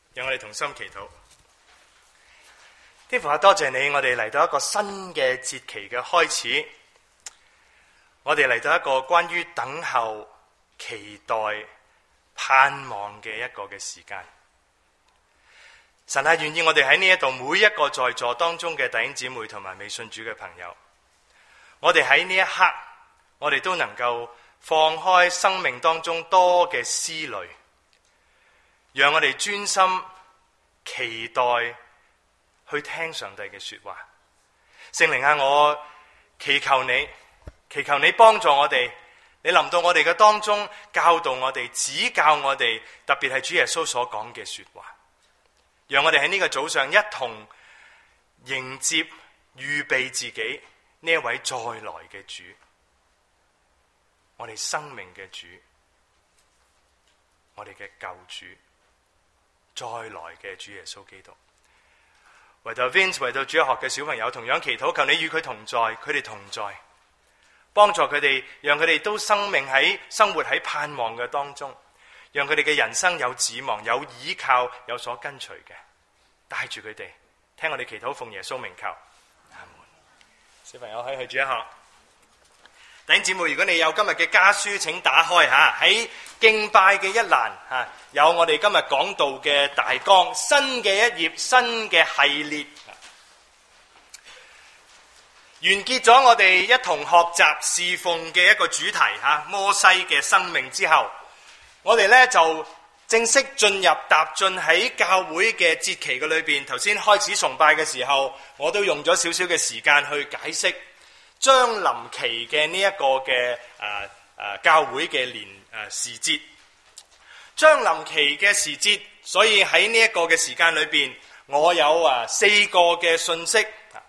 讓我哋同心祈禱。天父啊，多謝你，我哋嚟到一個新嘅節期嘅開始，我哋嚟到一個關於等候、期待、盼望嘅一個嘅時間。神係願意我哋喺呢一度每一個在座當中嘅弟兄姊妹同埋未信主嘅朋友，我哋喺呢一刻，我哋都能夠放開生命當中多嘅思慮，讓我哋專心期待去聽上帝嘅說話。聖靈啊，我祈求你幫助我哋，你臨到我哋嘅當中，教導我哋，指教我哋，特別係主耶穌所講嘅說話，讓我哋喺呢個早上一同迎接、預備自己呢一位再來嘅主，我哋生命嘅主，我哋嘅救主，再來嘅主耶穌基督。為到 Vince， 為到主日學嘅小朋友同樣祈禱，求你與佢同在，佢哋同在，幫助佢哋，讓佢哋都生活喺盼望嘅當中，讓佢哋嘅人生有指望、有依靠、有所跟隨嘅，帶住佢哋聽我哋祈禱，奉耶穌名求，阿門。小朋友可以去主日學。弟兄姊妹，如果你有今日嘅家書，請打開喺敬拜嘅一欄有我哋今日講道嘅大綱，新嘅一頁，新嘅系列。完結咗我哋一同學習侍奉嘅一個主題摩西嘅生命之後，我哋呢就正式踏進喺教會嘅節期嘅裏邊。頭先開始崇拜嘅時候，我都用咗少少嘅時間去解釋將臨期嘅呢一個嘅教會嘅時節，將臨期嘅時節，所以喺呢一個嘅時間裏邊，我有4個嘅信息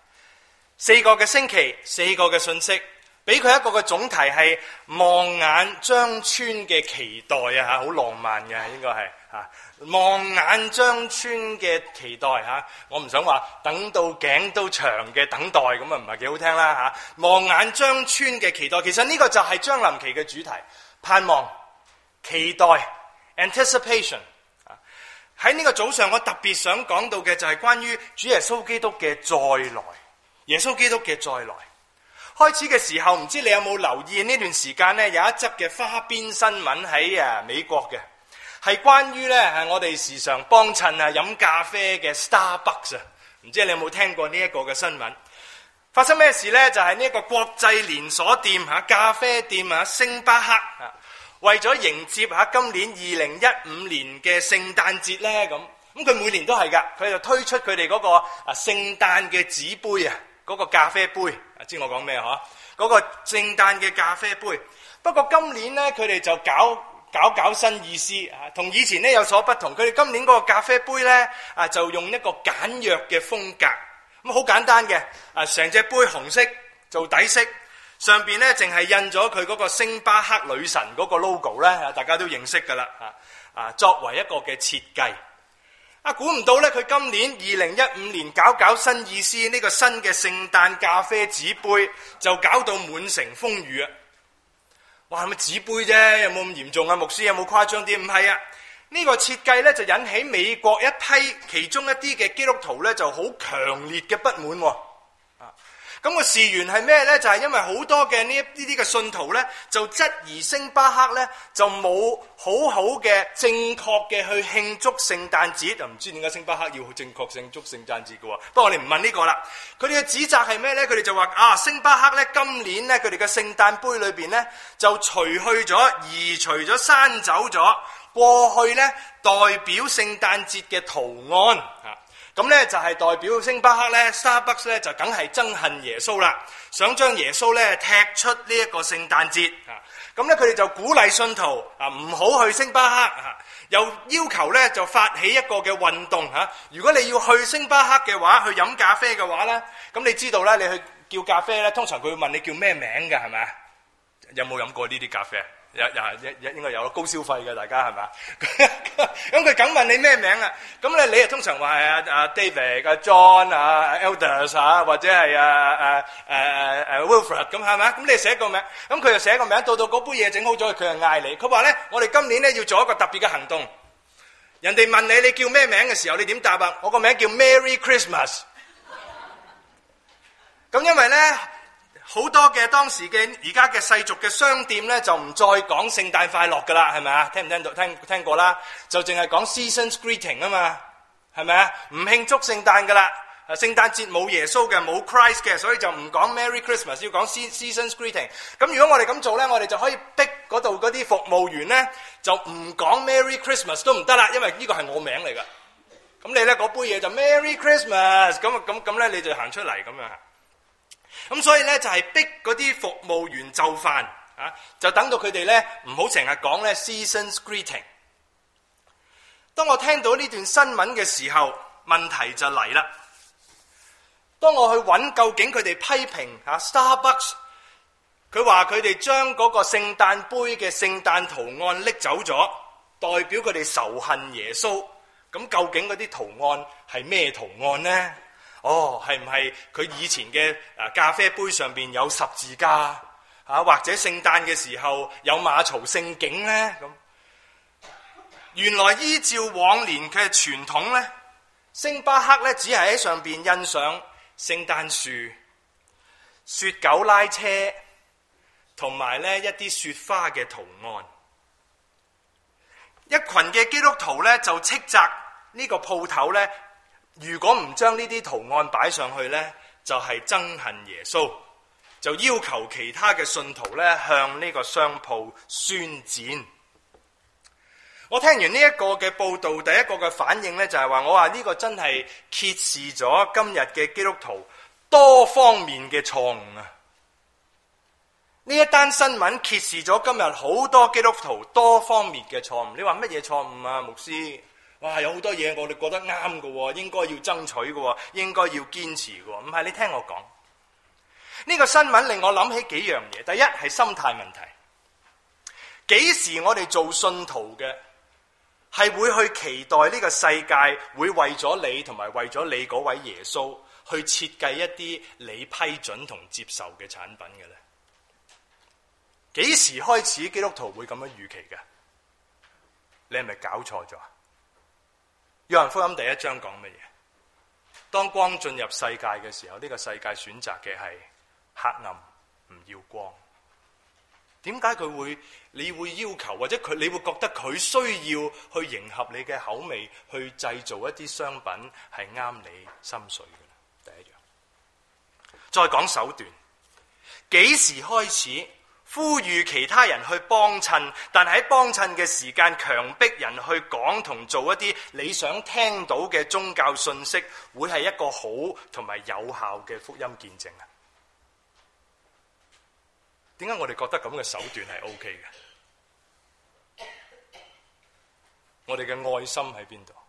，4個嘅星期，4個嘅信息，俾佢一個嘅總題係望眼將穿嘅期待好浪漫嘅，應該係望眼將穿嘅期待我唔想話等到頸都長嘅等待，咁唔係幾好聽啦望眼將穿嘅期待，其實呢個就係將臨期嘅主題，盼望、期待 anticipation。 喺呢個早上我特別想講到嘅就係關於主耶穌基督嘅再來。耶穌基督嘅再來開始嘅時候，唔知你有冇留意呢段時間呢？有一則嘅花邊新聞喺美國嘅，係關於我哋時常幫襯飲咖啡嘅 Starbucks。唔知你有冇聽過呢一個嘅新聞？發生咩事呢？就係呢一個國際連鎖店咖啡店星巴克為咗迎接今年2015年嘅聖誕節呢，咁佢每年都係㗎，佢就推出佢哋嗰個聖誕嘅紙杯嗰個咖啡杯，知我講咩嗰個聖誕嘅咖啡杯。不過今年呢，佢哋就搞新意思，同以前呢有所不同。佢哋今年嗰個咖啡杯呢，就用一個簡約嘅風格，咁好簡單嘅，成隻杯紅色做底色，上邊呢淨係印咗佢嗰個星巴克女神嗰個 logo 呢，大家都認識噶啦，作為一個嘅設計。估唔到呢，佢今年2015年搞新意思，呢個新嘅聖誕咖啡紙杯就搞到滿城風雨。哇，係咪紙杯啫？有冇咁嚴重牧師有冇誇張啲？唔係呢個設計呢，就引起美國一批其中一啲嘅基督徒呢，就好強烈嘅不滿。咁個事源係咩呢？就係因為好多嘅呢啲嘅信徒呢，就質疑星巴克呢，就冇好嘅正確嘅去慶祝聖誕節。就唔知點解星巴克要正確慶祝聖誕節嘅。不過我哋唔問呢個啦。佢哋嘅指責係咩呢？佢哋就話星巴克呢，今年呢，佢哋嘅聖誕杯裏邊呢，就移除咗刪走咗過去呢代表聖誕節嘅圖案。咁呢就係代表星巴克呢 Starbucks 呢就梗係憎恨耶穌啦，想將耶穌呢踢出呢一個聖誕節。咁呢佢哋就鼓勵信徒唔好去星巴克，又要求呢就發起一個嘅運動。如果你要去星巴克嘅話，去飲咖啡嘅話呢，咁你知道呢，你去叫咖啡呢，通常佢會問你叫咩名㗎，係咪？有冇飲過呢啲咖啡？應該有高消費嘅，大家係咪？咁佢梗問你咩名啊？咁咧你通常話係David、John、Elders 或者係Wilfred 咁係咪？咁你寫個名，咁佢就寫個名，到嗰杯嘢整好咗，佢就嗌你。佢話咧，我哋今年咧要做一個特別嘅行動， 人哋問你叫咩名嘅時候，你點答啊？我個名叫 Merry Christmas。咁因為呢，好多嘅當時嘅而家嘅世俗嘅商店呢，就唔再講聖誕快樂噶啦，係咪啊？聽唔聽到？聽過啦，就淨係講 Season's Greeting 啊嘛，係咪啊？唔慶祝聖誕噶啦。聖誕節冇耶穌嘅，冇 Christ 嘅，所以就唔講 Merry Christmas， 要講 Season's Greeting。咁如果我哋咁做呢，我哋就可以逼嗰度嗰啲服務員呢，就唔講 Merry Christmas 都唔得啦，因為呢個係我名嚟噶。咁你呢嗰杯嘢就 Merry Christmas，咁呢你就行出嚟咁樣。咁所以呢，就係逼嗰啲服務員就範啊，就等到佢哋呢唔好成日講呢 Season's Greeting。當我聽到呢段新聞嘅時候，問題就嚟啦。當我去揾究竟佢哋批評Starbucks， 佢話佢哋將嗰個聖誕杯嘅聖誕圖案拎走咗，代表佢哋仇恨耶穌。咁究竟嗰啲圖案係咩圖案呢？係唔係佢以前嘅咖啡杯上邊有十字架或者聖誕嘅時候有馬槽聖景呢？咁原來依照往年嘅傳統呢，星巴克呢只係喺上邊印上聖誕樹、雪狗拉車同埋呢一啲雪花嘅圖案。一群嘅基督徒呢就斥責呢個鋪頭呢，如果唔將呢啲圖案擺上去呢，就係憎恨耶穌，就要求其他嘅信徒呢向呢個商鋪宣戰。我聽完呢一個嘅報道，第一個嘅反應呢就係話，我話呢個真係揭示咗今日嘅基督徒多方面嘅錯誤啊！呢一單新聞揭示咗今日好多基督徒多方面嘅錯誤。你話乜嘢錯誤啊，牧師？哇，有好多嘢我哋覺得啱嘅，應該要爭取嘅，應該要堅持嘅。唔係，你聽我講，呢個新聞令我諗起幾樣嘢。第一係心態問題。幾時我哋做信徒嘅係會去期待呢個世界會為咗你同埋為咗你嗰位耶穌去設計一啲你批准同接受嘅產品嘅呢？幾時開始基督徒會咁樣預期嘅？你係咪搞錯咗？約翰福音第1章講乜嘢？當光進入世界嘅時候，呢個世界選擇嘅係黑暗，唔要光。點解你會要求，或者你會覺得佢需要去迎合你嘅口味，去製造一啲商品係啱你心水嘅？第一樣，再講手段。幾時開始呼籲其他人去幫襯，但係喺幫襯嘅時間強迫人去講同做一啲你想聽到嘅宗教信息，會係一個好同埋有效嘅福音見證啊？點解我哋覺得咁嘅手段係 OK 嘅？我哋嘅愛心喺邊度？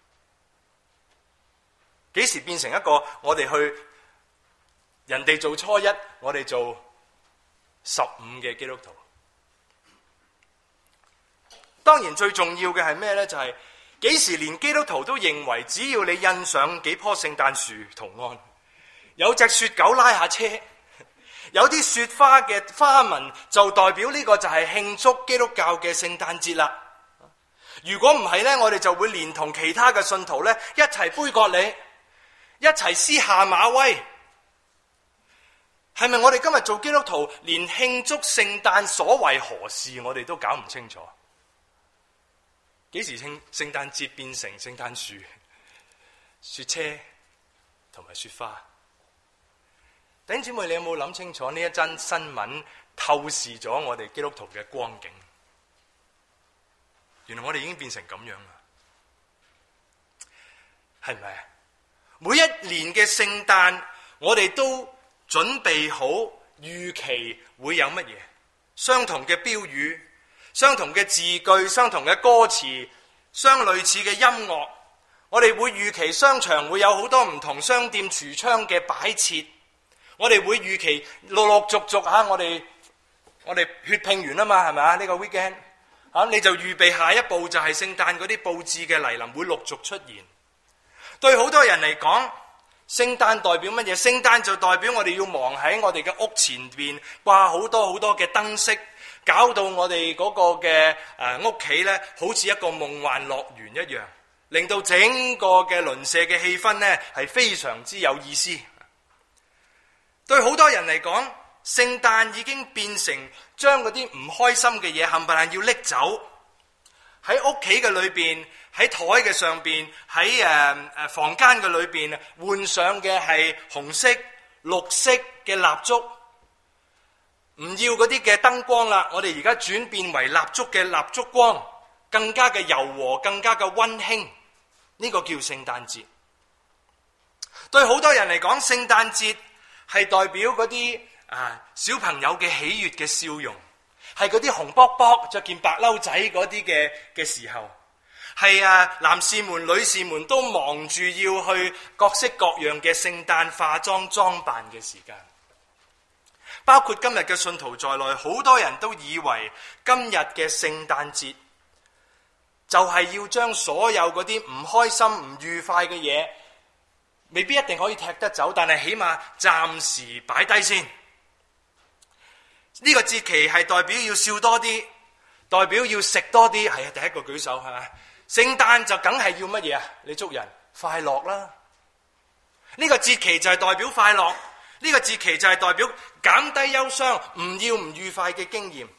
幾時變成一個我哋去人哋做初一，我哋做15嘅基督徒？當然最重要嘅係咩呢？就係幾時連基督徒都認為只要你印上幾棵聖誕樹圖案，有隻雪狗拉下車，有啲雪花嘅花紋，就代表呢個就係慶祝基督教嘅聖誕節啦。如果唔係呢，我哋就會連同其他嘅信徒呢一齊杯葛你，一齊撕下馬威。係咪我哋今日做基督徒，連慶祝聖誕所為何事我哋都搞唔清楚？幾時聖誕節變成聖誕樹、雪車同埋雪花？弟兄姊妹，你有冇諗清楚呢一則新聞透視咗我哋基督徒嘅光景？原來我哋已經變成咁樣啦，係咪啊？每一年嘅聖誕，我哋都準備好預期會有乜嘢？相同嘅標語、相同嘅字句、相同嘅歌詞、相類似嘅音樂。我哋會預期商場會有好多唔同商店櫥窗嘅擺設。我哋會預期陸陸續續嚇，我哋血拼完啊嘛，係咪啊？呢個 weekend 嚇，你就預備下一步就係聖誕嗰啲佈置嘅嚟臨會陸續出現。對好多人嚟講，聖誕代表乜嘢？聖誕就代表我哋要忙喺我哋嘅屋前邊掛好多好多嘅燈飾， 搞到我哋嗰個嘅屋企呢，好似一個夢幻樂園一樣，令到整個嘅鄰舍嘅氣氛呢係非常之有意思。對好多人嚟講，聖誕已經變成將嗰啲唔開心嘅嘢冚唪唥要拎走，喺屋企嘅裏邊，喺台嘅上邊，喺房間嘅裏邊換上嘅係紅色、綠色嘅蠟燭，唔要嗰啲嘅燈光啦。我哋而家轉變為蠟燭嘅蠟燭光，更加嘅柔和，更加嘅溫馨。呢個叫聖誕節。對好多人嚟講，聖誕節係代表嗰啲小朋友嘅喜悅嘅笑容，係嗰啲紅卜卜着件白褸仔嗰啲嘅時候，係男士們女士們都忙住要去各式各樣嘅聖誕化妝裝扮嘅時間。包括今日嘅信徒在內，好多人都以為今日嘅聖誕節就係要將所有嗰啲唔開心唔愉快嘅嘢，未必一定可以踢得走，但係起碼暫時擺低先。呢個節期係代表要笑多啲，代表要食多啲。係啊，第一個舉手係咪？聖誕就梗係要乜嘢啊？你祝人快樂啦。呢個節期就係代表快樂，呢個節期就係代表減低憂傷，唔要唔愉快嘅經驗。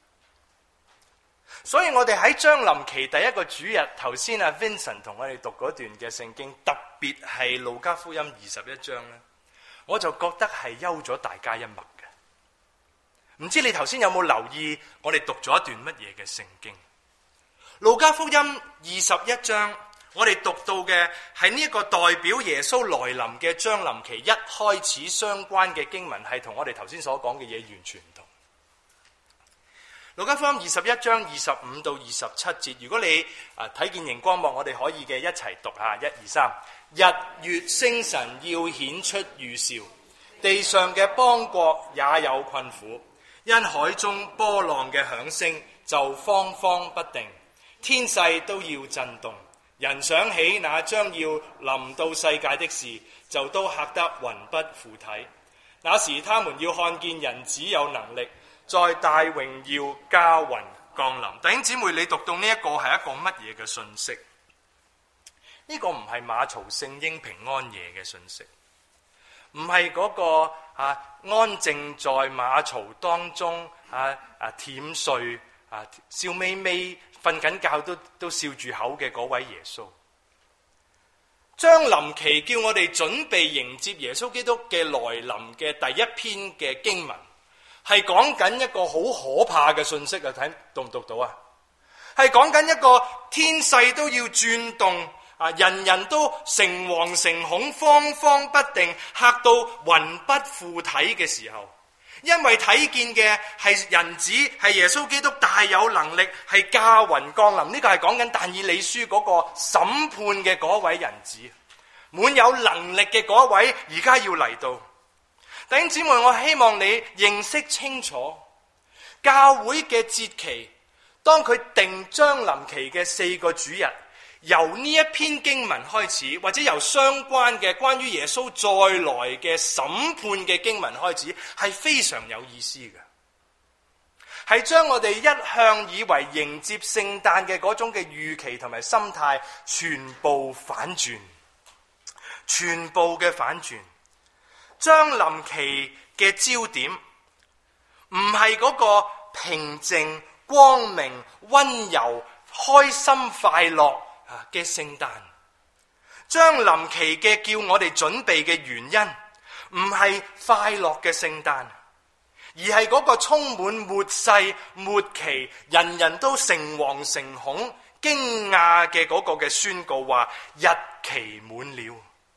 所以我哋喺將臨期第一個主日，頭先阿 Vincent 同我哋讀嗰段嘅聖經，特別係路加福音21章咧，我就覺得係休咗大家一默嘅。唔知你頭先有冇留意我哋讀咗一段乜嘢嘅聖經？路加福音21章，我哋讀到嘅係呢一個代表耶穌來臨嘅將臨期一開始相關嘅經文，係同我哋頭先所講嘅嘢完全唔同。路加福音21章25到27節，如果你睇見熒光幕，我哋可以嘅一齊讀下，1、2、3。日月星辰要顯出預兆，地上嘅邦國也有困苦，因海中波浪嘅響聲就慌慌不定，天勢都要震動。人想起那將要臨到世界的事，就都嚇得魂不附體。那時他們要看見人子有能力，在大榮耀駕雲降臨。弟兄姊妹，你讀到呢一個係一個乜嘢嘅信息？呢個唔係馬槽聖嬰平安夜嘅信息，唔係嗰個安靜在馬槽當中舔睡笑眯眯瞓緊覺都笑住口嘅嗰位耶穌。將臨期叫我哋準備迎接耶穌基督嘅來臨嘅第一篇嘅經文，係講緊一個好可怕嘅信息啊！睇讀唔讀到啊？係講緊一個天勢都要轉動，人人都誠惶誠恐、慌慌不定，嚇到魂不附體嘅時候，因為睇見嘅係人子，係耶穌基督大有能力，係駕雲降臨。呢個係講緊但以理書嗰個審判嘅嗰位人子，滿有能力嘅嗰位，而家要嚟到。弟兄姊妹，我希望你認識清楚教會嘅節期，當佢定將臨期嘅4個主日，由呢一篇經文開始，或者由相關嘅關於耶穌再來嘅審判嘅經文開始，係非常有意思嘅，係將我哋一向以為迎接聖誕嘅嗰種嘅預期同埋心態全部反轉，全部嘅反轉。將臨期嘅焦點唔係嗰個平靜、光明、溫柔、開心、快樂嘅聖誕。將臨期嘅叫我哋準備嘅原因，唔係快樂嘅聖誕，而係嗰個充滿末世末期，人人都誠惶誠恐、驚訝嘅嗰個嘅宣告，話日期滿了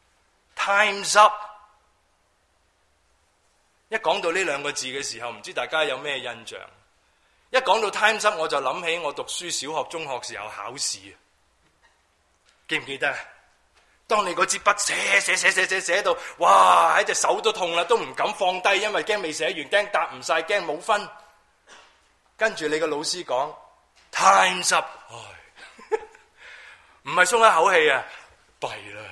，Time's up。一講到呢兩個字嘅時候，唔知大家有咩印象？一講到 Time's up，我就諗起我讀書小學、中學時候考試，記唔記得？當你嗰支筆寫到，哇！喺隻手都痛啦，都唔敢放低，因為驚未寫完，驚答唔晒，驚冇分。跟住你個老師講 Time's up， 唔係鬆一口氣啊，弊啦，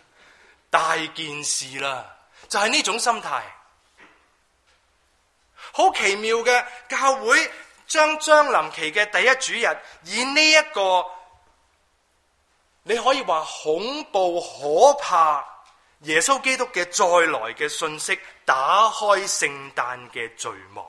大件事啦，就係呢種心態。 好奇妙嘅，教會將將臨期嘅第一主日，以呢一個你可以話恐怖可怕耶穌基督嘅再來嘅信息，打開聖誕嘅序幕。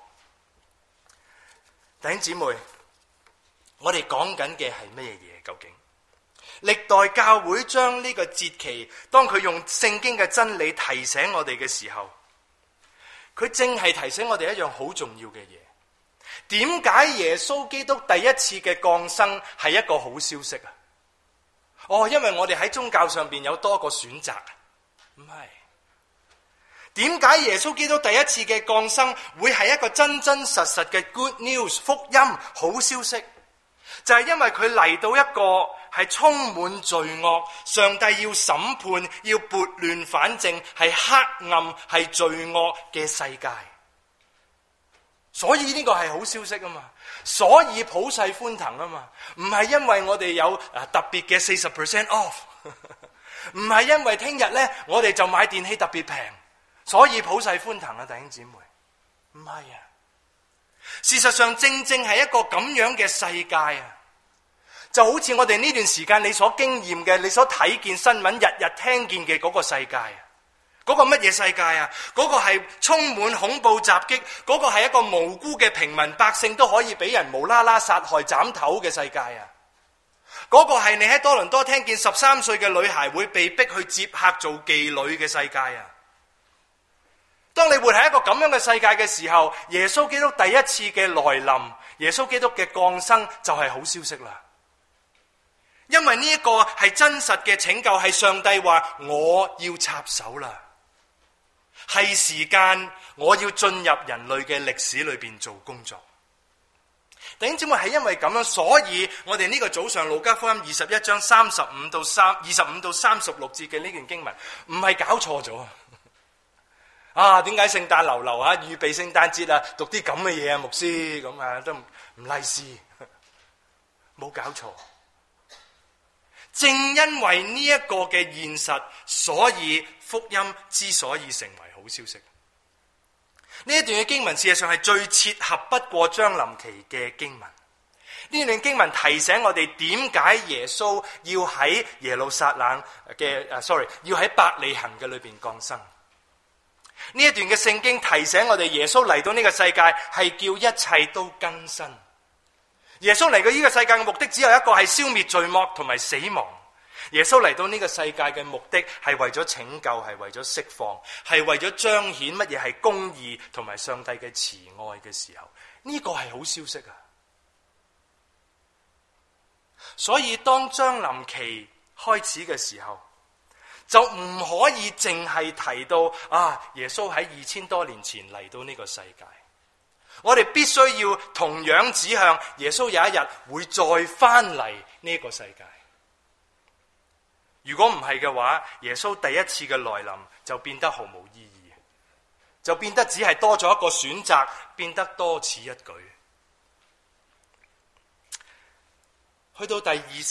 弟兄姊妹，我哋講緊嘅係咩嘢？究竟歷代教會將呢個節期，當佢用聖經嘅真理提醒我哋嘅時候，佢正係提醒我哋一樣好重要嘅嘢。點解耶穌基督第一次嘅降生係一個好消息啊？因為我哋喺宗教上邊有多個選擇。唔係。點解耶穌基督第一次嘅降生會係一個真真實實嘅 good news 福音好消息？就係因為佢嚟到一個係充滿罪惡，上帝要審判，要撥亂反正，係黑暗係罪惡嘅世界。所以呢個係好消息啊嘛，所以普世歡騰啊嘛，唔係因為我哋有特別嘅40% off， 唔係因為聽日呢我哋就買電器特別平，所以普世歡騰啊，弟兄姊妹，唔係啊。事實上正正係一個咁樣嘅世界啊，就好似我哋呢段時間你所經驗嘅，你所睇見新聞，日日聽見嘅嗰個世界啊。嗰個乜嘢世界啊？嗰個係充滿恐怖襲擊，嗰個係一個無辜嘅平民百姓都可以俾人無啦啦殺害斬頭嘅世界啊！嗰個係你喺多倫多聽見13歲嘅女孩會被逼去接客做妓女嘅世界啊！當你活喺一個咁樣嘅世界嘅時候，耶穌基督第一次嘅來臨，耶穌基督嘅降生就係好消息啦。因為呢一個係真實嘅拯救，係上帝話我要插手啦。係時間，我要進入人類嘅歷史裏邊做工作。弟兄姊妹，係因為咁樣，所以我哋呢個早上路加福音21章25到36節嘅呢段經文，唔係搞錯咗啊！點解聖誕流流啊，預備聖誕節啊，讀啲咁嘅嘢啊，牧師咁啊，都唔利是，冇搞錯。正因為呢一個嘅現實，所以福音之所以成為好消息。呢一段嘅經文事實上係最切合不過將臨期嘅經文。呢段經文提醒我哋點解耶穌要喺耶路撒冷嘅要喺伯利恆嘅裏邊降生。呢一段嘅聖經提醒我哋，耶穌嚟到呢個世界係叫一切都更新。耶穌嚟到呢個世界嘅目的只有一個，係消滅罪惡同埋死亡。耶穌嚟到呢個世界嘅目的係為咗拯救，係為咗釋放，係為咗彰顯乜嘢係公義同埋上帝嘅慈愛嘅時候，呢個係好消息啊！所以當將臨期開始嘅時候，就唔可以淨係提到耶穌喺2000多年前嚟到呢個世界。我哋必須要同樣指向耶穌有一日會再翻嚟呢個世界。如果唔係嘅話，耶穌第一次嘅來臨就變得毫無意義，就變得只係多咗一個選擇，變得多此一舉。去到第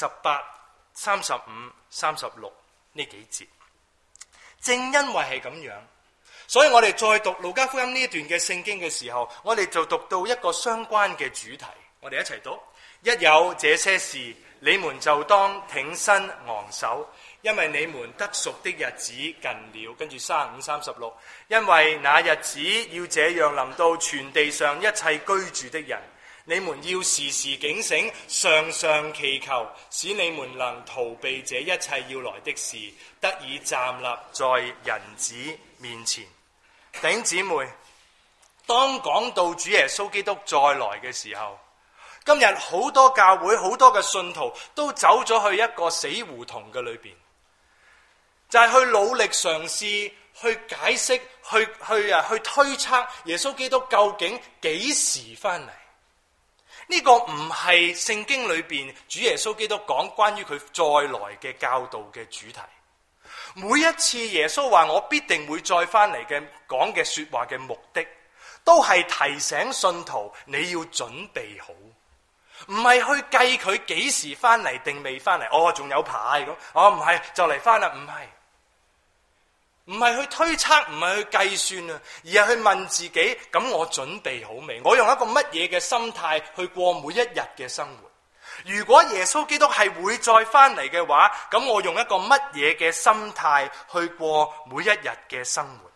28、35、36呢幾節，正因為係咁樣，所以我哋再讀路加福音呢一段嘅聖經嘅時候，我哋就讀到一個相關嘅主題。我哋一齊讀：一有這些事，你們就當挺身昂首，因為你們得贖的日子近了。跟住35、36，因為那日子要這樣臨到全地上一切居住的人，你們要時時警醒，常常祈求，使你們能逃避這一切要來的事，得以站立在人子面前。弟兄姊妹，當講到主耶穌基督再來嘅時候，今日好多教會好多嘅信徒都走咗去一個死胡同嘅裏邊，就係去努力嘗試去解釋，去推測耶穌基督究竟幾時翻嚟。呢個唔係聖經裏邊主耶穌基督講關於佢再來嘅教導嘅主題。每一次耶穌話我必定會再翻嚟嘅講嘅說話嘅目的，都係提醒信徒你要準備好，唔係去計佢幾時翻嚟定未翻嚟。仲有排咁，唔係就嚟翻啦，唔係。 唔係去推測，唔係去計算啊，而係去問自己：咁我準備好未？我用一個乜嘢嘅心態去過每一日嘅生活？如果耶穌基督係會再翻嚟嘅話，咁我用一個乜嘢嘅心態去過每一日嘅生活？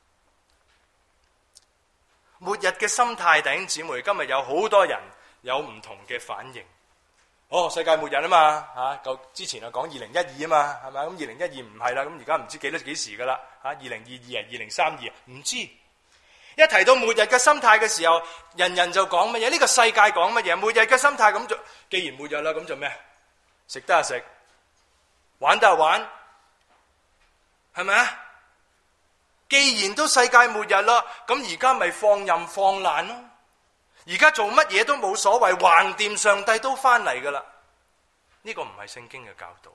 末日嘅心態，弟兄姊妹，今日有好多人有唔同嘅反應。世界末日啊嘛，之前講2012啊嘛，係咪？咁2012唔係啦，咁而家唔知幾時噶啦，2022 2032唔知。一提到末日嘅心態嘅時候，人人就講乜嘢？呢個世界講乜嘢？末日嘅心態咁就，既然末日啦，咁就咩？食得就食，玩得就玩，係咪啊？既然都世界末日啦，咁而家咪放任放爛咯。而家做乜嘢都冇所謂，橫掂上帝都翻嚟噶啦。呢個唔係聖經嘅教導。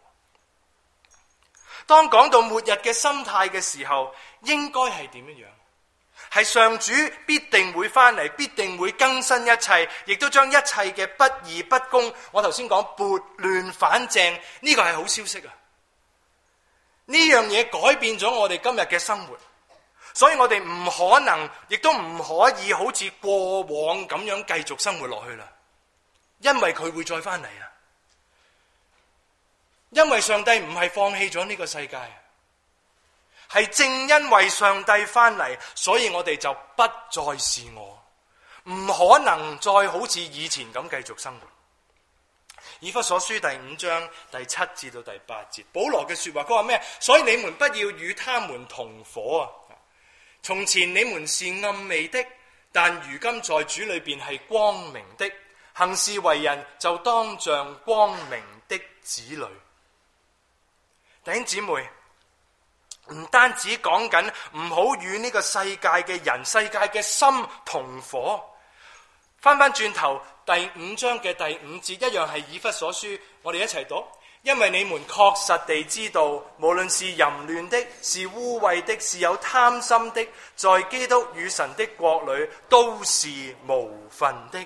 當講到末日嘅心態嘅時候，應該係點樣？係上主必定會翻嚟，必定會更新一切，亦都將一切嘅不義不公，我頭先講撥亂反正，呢個係好消息啊！呢樣嘢改變咗我哋今日嘅生活。所以我哋唔可能，亦都唔可以好似過往咁樣繼續生活落去啦。因為佢會再翻嚟啊！因為上帝唔係放棄咗呢個世界，係正因為上帝翻嚟，所以我哋就不再是我，唔可能再好似以前咁繼續生活。以弗所書第5章第7至到第8節，保羅嘅說話，佢話咩？所以你們不要與他們同伙啊！從前你們是暗昧的，但如今在主裏邊係光明的，行事為人就當像光明的子女。弟兄姊妹，唔單止講緊唔好與呢個世界嘅人、世界嘅心同伙，翻轉頭第5章嘅第5節一樣係以弗所書，我哋一齊讀。因為你們確實地知道，無論是淫亂的，是污穢的，是有貪心的，在基督與神的國裏都是無份的。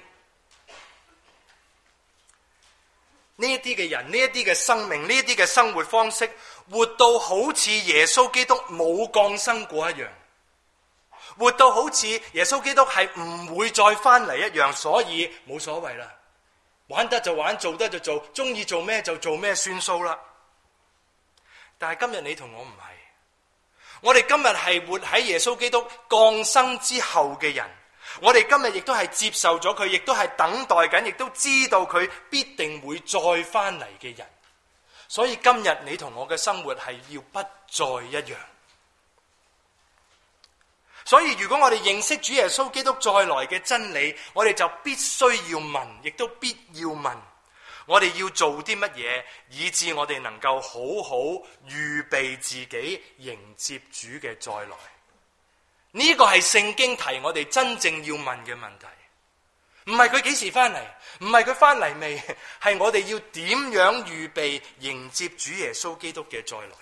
呢一啲嘅人，呢一啲嘅生命，呢一啲嘅生活方式，活到好似耶穌基督冇降生過一樣，活到好似耶穌基督係唔會再翻嚟一樣，所以冇所謂啦。玩得就玩，做得就做，中意做咩就做咩，算數啦。但係今日你同我唔係，我哋今日係活喺耶穌基督降生之後嘅人，我哋今日亦都係接受咗佢，亦都係等待緊，亦都知道佢必定會再翻嚟嘅人。所以今日你同我嘅生活係要不再一樣。所以如果我哋認識主耶穌基督再來嘅真理，我哋就必須要問，亦都必要問，我哋要做啲乜嘢，以致我哋能夠好好預備自己迎接主嘅再來。呢個係聖經提我哋真正要問嘅問題，唔係佢幾時翻嚟，唔係佢翻嚟未，係我哋要點樣預備迎接主耶穌基督嘅再來。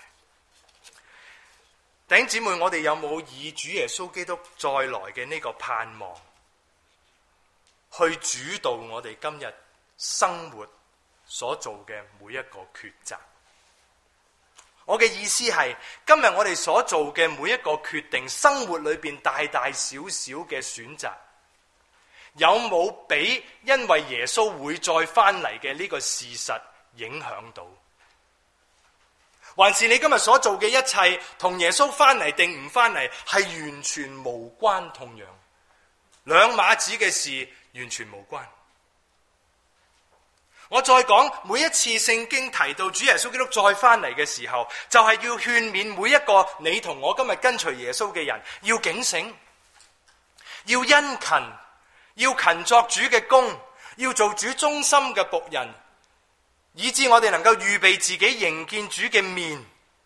弟兄姊妹，我哋有冇以主耶穌基督再來嘅呢個盼望去主導我哋今日生活所做嘅每一個抉擇？我嘅意思係，今日我哋所做嘅每一個決定，生活裏邊大大小小嘅選擇，有冇俾因為耶穌會再翻嚟嘅呢個事實影響到？還是你今日所做嘅一切同耶穌翻嚟定唔翻嚟係完全無關痛癢，兩碼子嘅事，完全無關。我再講，每一次聖經提到主耶穌基督再翻嚟嘅時候，就係要勸勉每一個你同我今日跟隨耶穌嘅人，要警醒，要殷勤，要勤作主嘅工，要做主忠心嘅僕人，以致我哋能夠預備自己迎見主嘅面。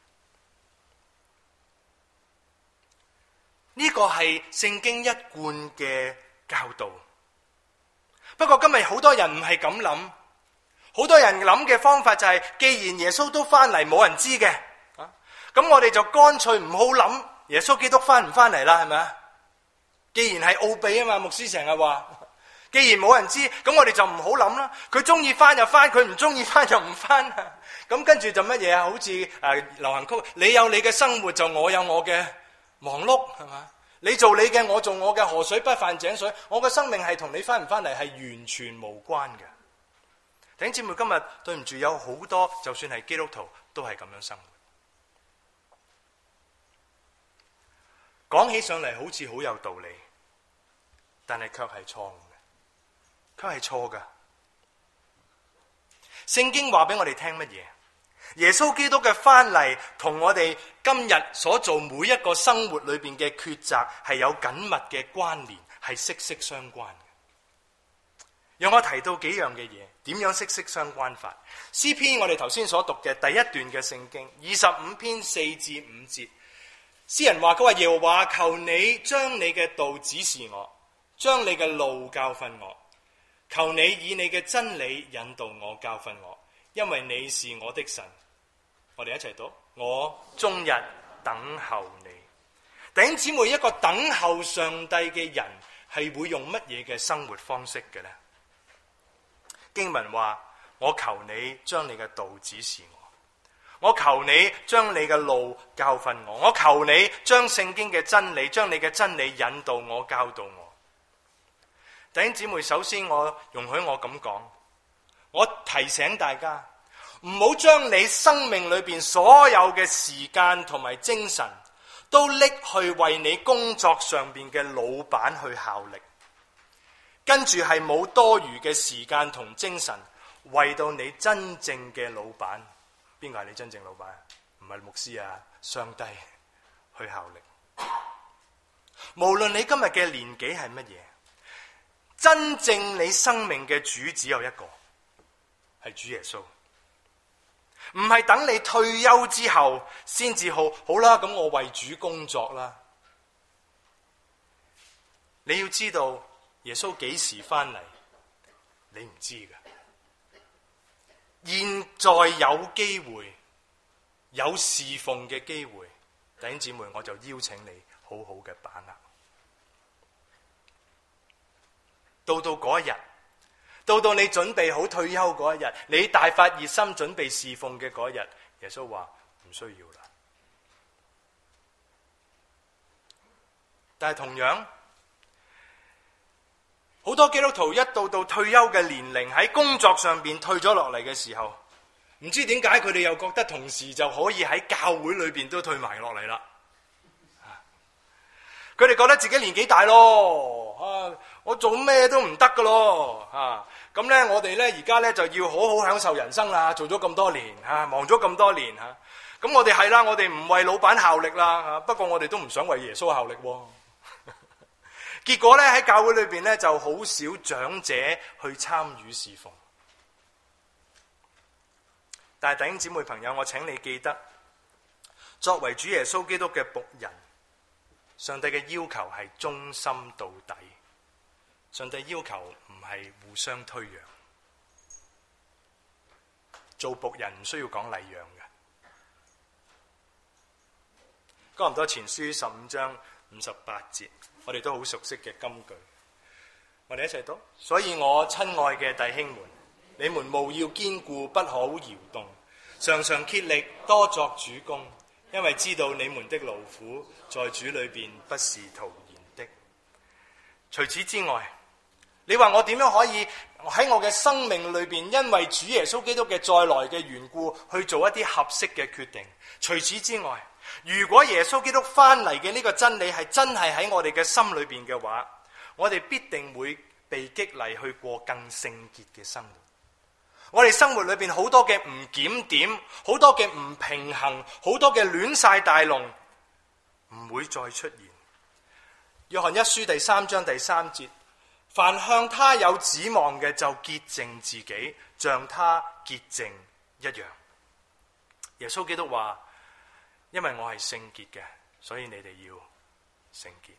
呢個係聖經一貫嘅教導。不過今日好多人唔係咁諗，好多人諗嘅方法就係，既然耶穌都翻嚟冇人知嘅，咁我哋就乾脆唔好諗耶穌基督翻唔翻嚟啦，係咪啊？既然係奧秘啊嘛，牧師成日話， 既然冇人知，咁我哋就唔好諗啦。佢中意翻就翻，佢唔中意翻就唔翻。咁跟住就乜嘢啊？好似流行曲，你有你嘅生活，就我有我嘅忙碌，係嘛？你做你嘅，我做我嘅，河水不犯井水。我嘅生命係同你翻唔翻嚟係完全無關嘅。弟兄姊妹，今日對唔住，有好多就算係基督徒都係咁樣生活。講起上嚟好似好有道理，但係卻係錯誤嘅，卻係錯㗎。聖經話俾我哋聽乜嘢？耶穌基督嘅翻嚟同我哋今日所做每一個生活裏邊嘅抉擇係有緊密嘅關聯，係息息相關嘅。讓我提到幾樣嘅嘢，點樣息息相關法？詩篇我哋頭先所讀嘅第一段嘅聖經25篇4至5節，詩人話，佢話，耶和華，求你將你嘅道指示我，將你嘅路教訓我，求你以你嘅真理引導我，教訓我，因為你是我的神。我哋一齊讀，我終日等候你。弟兄姊妹，一個等候上帝嘅人係會用乜嘢嘅生活方式嘅呢？經文話，我求你將你嘅道指示我，我求你將你嘅路教訓我，我求你將聖經嘅真理，將你嘅真理引導我，教導我。弟兄姊妹，首先我容許我咁講，我提醒大家，唔好將你生命裏邊所有嘅時間同埋精神都拎去為你工作上邊嘅老闆去效力，跟住係冇多餘嘅時間同精神為到你真正嘅老闆。邊個係你真正老闆？唔係牧師啊，上帝去效力。無論你今日嘅年紀係乜嘢，真正你生命嘅主只有一個，係主耶穌。唔係等你退休之後先至好啦，咁我為主工作啦。你要知道耶穌幾時翻嚟，你唔知㗎。現在有機會，有侍奉嘅機會，弟兄姊妹，我就邀請你好好嘅把握。到嗰一日，到你準備好退休嗰一日，你大發熱心準備侍奉嘅嗰一日，耶穌話唔需要啦。但係同樣，好多基督徒一到退休嘅年齡，喺工作上邊退咗落嚟嘅時候，唔知點解佢哋又覺得同時就可以喺教會裏邊都退埋落嚟啦。佢哋覺得自己年紀大咯，我做咩都唔得噶咯，咁咧我哋咧而家咧就要好好享受人生啦，做咗咁多年，忙咗咁多年，咁我哋係啦，我哋唔為老闆效力啦，不過我哋都唔想為耶穌效力。結果咧喺教會裏邊咧就好少長者去參與侍奉。但係弟兄姊妹朋友，我請你記得，作為主耶穌基督嘅僕人，上帝嘅要求係忠心到底。上帝要求唔係互相推讓。做僕人唔需要講禮讓嘅。哥林多前書15章58節，我哋都好熟悉嘅金句，我哋一齊讀。所以我親愛嘅弟兄們，你們務要堅固，不可搖動，常常竭力多作主工，因為知道你們的勞苦在主裏邊不是徒然的。除此之外，你話我點樣可以喺我嘅生命裏邊，因為主耶穌基督嘅再來嘅緣故，去做一啲合適嘅決定？除此之外，如果耶穌基督翻嚟嘅呢個真理係真係喺我哋嘅心裏邊嘅話，我哋必定會被激勵去過更聖潔嘅生活。我哋生活裏邊好多嘅唔檢點，好多嘅唔平衡，好多嘅亂晒大龍，唔會再出現。約翰一書第3章第3節，凡向他有指望嘅，就潔淨自己，像他潔淨一樣。耶穌基督話，因為我係聖潔嘅，所以你哋要聖潔。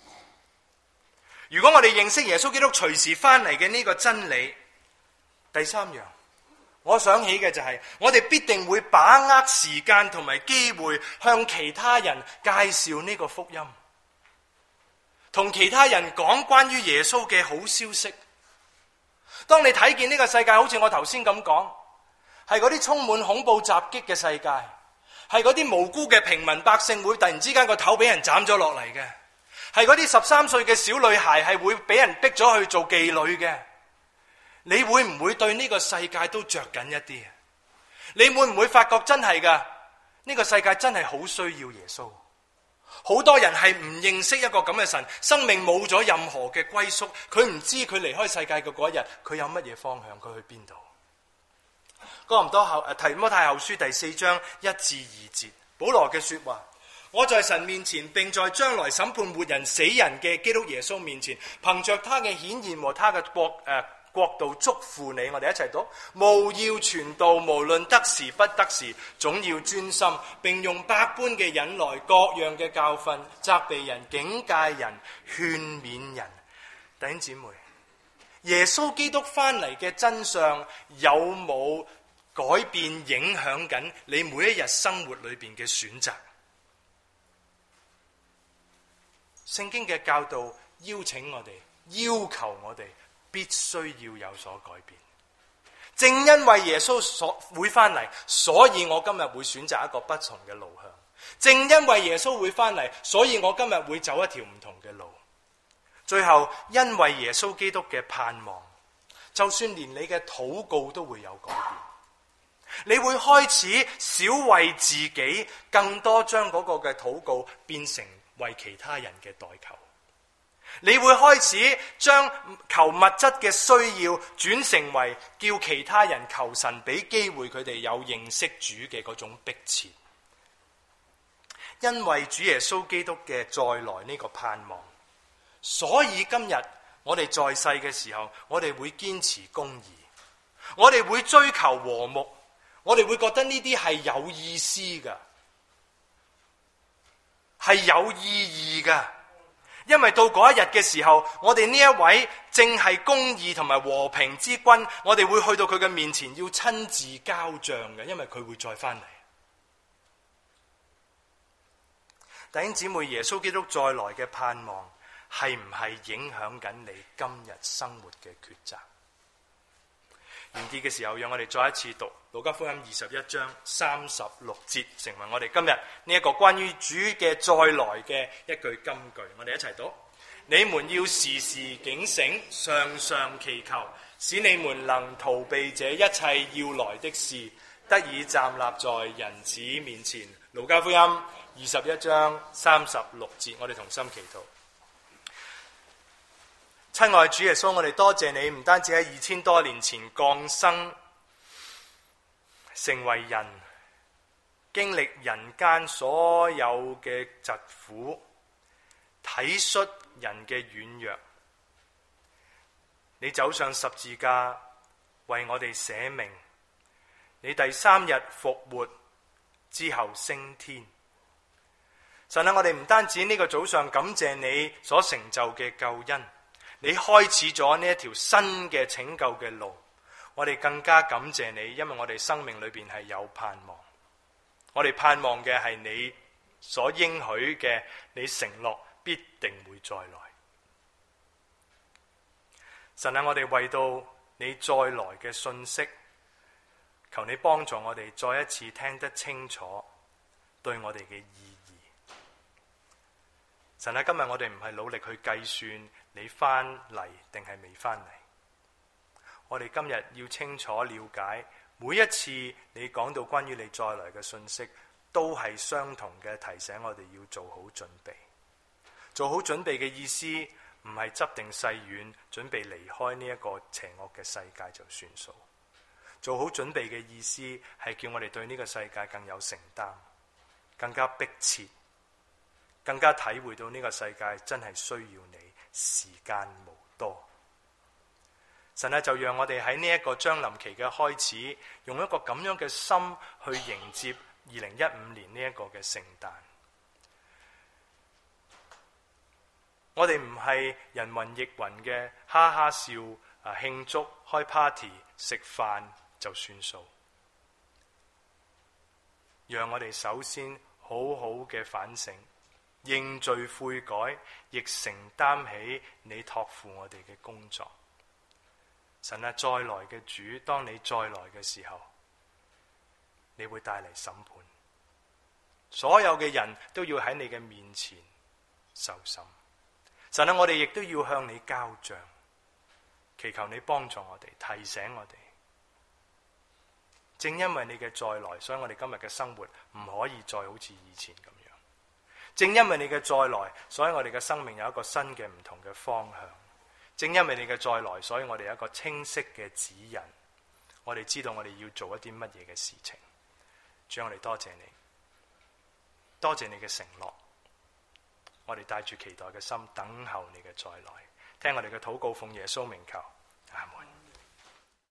如果我哋認識耶穌基督隨時翻嚟嘅呢個真理，第三樣我想起嘅就係，我哋必定會把握時間同埋機會，向其他人介紹呢個福音，同其他人講關於耶穌嘅好消息， 當你睇見呢個世界好似我頭先咁講，係嗰啲充滿恐怖襲擊嘅世界，係嗰啲無辜嘅平民百姓會突然之間個頭俾人斬咗落嚟嘅，係嗰啲13歲嘅小女孩係會俾人逼咗去做妓女嘅，你會唔會對呢個世界都着緊一啲？你會唔會發覺真係㗎？呢個世界真係好需要耶穌。好多人係唔認識一個咁嘅神，生命冇咗任何嘅歸宿，佢唔知佢離開世界嘅嗰一日，佢有乜嘢方向，佢去邊度？提摩太後書第4章1至2節，保羅嘅說話：我在神面前，並在將來審判活人死人嘅基督耶穌面前，憑着他嘅顯現和他嘅國度囑咐你，我哋一齊讀：務要傳道，無論得時不得時，總要專心，並用百般嘅忍耐、各樣嘅教訓，責備人、警戒人、勸勉人。弟兄姊妹，耶穌基督翻嚟嘅真相有冇改變影響緊你每一日生活裏邊嘅選擇？聖經嘅教導邀請我哋，要求我哋必須要有所改變。正因為耶穌會翻嚟，所以我今日會選擇一個不同嘅路向。正因為耶穌會翻嚟，所以我今日會走一條唔同嘅路。最後，因為耶穌基督嘅盼望，就算連你嘅禱告都會有改變。你會開始少為自己，更多將嗰個嘅禱告變成為其他人嘅代求。你會開始將求物質嘅需要轉成為叫其他人求神俾機會佢哋有認識主嘅嗰種迫切。因為主耶穌基督嘅再來呢個盼望，所以今日我哋在世嘅時候，我哋會堅持公義，我哋會追求和睦，我哋會覺得呢啲係有意思㗎，係有意義㗎。因為到嗰一日嘅時候，我哋呢一位正係公義同埋和平之君，我哋會去到佢嘅面前，要親自交賬嘅，因為佢會再翻嚟。弟兄姊妹，耶穌基督再來嘅盼望係唔係影響緊你今日生活嘅抉擇？完結嘅時候，讓我哋再一次讀路加福音21章36節，成為我哋今日呢一個關於主嘅再來嘅一句金句。我哋一齊讀：你們要時時警醒，常常祈求，使你們能逃避這一切要來的事，得以站立在人子面前。路加福音21章36節，我哋同心祈禱。親愛主耶穌，我哋多謝你，唔單止喺2000多年前降生成為人，經歷人間所有嘅疾苦，體恤人嘅軟弱，你走上十字架為我哋捨命，你第3日復活之後升天。神啊，我哋唔單止呢個早上感謝你所成就嘅救恩，你開始咗呢一條新嘅拯救嘅路，我哋更加感謝你，因為我哋生命裏邊係有盼望。我哋盼望嘅係你所應許嘅，你承諾必定會再來。神啊，我哋為到你再來嘅信息，求你幫助我哋再一次聽得清楚對我哋嘅意義。神啊，今日我哋唔係努力去計算你翻嚟定係未翻嚟，我哋今日要清楚了解，每一次你講到關於你再來嘅信息，都係相同嘅提醒我哋要做好準備。做好準備嘅意思唔係執定細軟，準備離開呢一個邪惡嘅世界就算數。做好準備嘅意思係叫我哋對呢個世界更有承擔，更加迫切，更加體會到呢個世界真係需要你，時間無多。神啊，就讓我哋喺呢一個將臨期嘅開始，用一個咁樣嘅心去迎接2015年呢一個嘅聖誕。我哋唔係人云亦云嘅哈哈笑慶祝開 party 食飯就算數。讓我哋首先好好嘅反省，認罪悔改，亦承擔起你託付我哋嘅工作。 神啊，再來嘅主，當你再來嘅時候，你會帶嚟審判，所有嘅人都要喺你嘅面前受審。神啊，我哋亦都要向你交賬，祈求你幫助我哋，提醒我哋。正因為你嘅再來，所以我哋今日嘅生活唔可以再好似以前咁樣。正因為你嘅再來，所以我哋嘅生命有一個新嘅唔同嘅方向。正因為你嘅再來，所以我哋有一個清晰嘅指引，我哋知道我哋要做一啲乜嘢嘅事情。主，我哋多謝你，多謝你嘅承諾，我哋帶住期待嘅心等候你嘅再來。聽我哋嘅禱告，奉耶穌名求，阿門。